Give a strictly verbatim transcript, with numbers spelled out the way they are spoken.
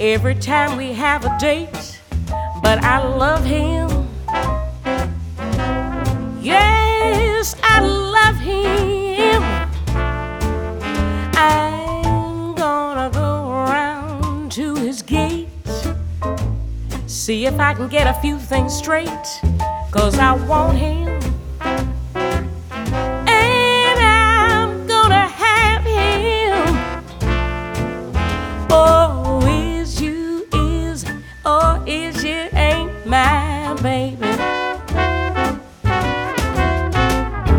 every time we have a date, but I love him. Yes, I love him. I'm gonna go around to his gate, see if I can get a few things straight, 'cause I want him.